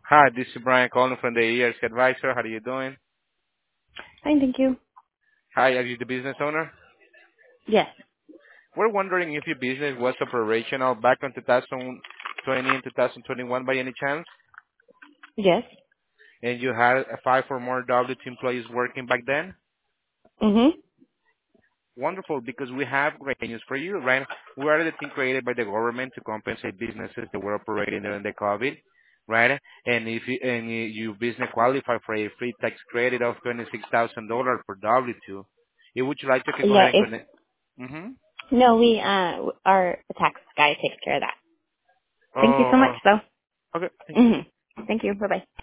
Hi, this is Brian calling from the ERC Advisor. How are you doing? Fine, thank you. Hi, are you the business owner? Yes. We're wondering if your business was operational back in 2020 and 2021 by any chance, Yes. and you had 5 or more W2 employees working back then? Mhm. Wonderful, because we have great news for you, right? We are the team created by the government to compensate businesses that were operating during the COVID, right? And if you, your business qualify for a free tax credit of $26,000 per W2, would you like to go Yeah. ahead and If connect? Mm-hmm. no, we our tax guy takes care of that. Thank you so much, though. Okay. Thank you. Mhm. Thank you. Bye bye.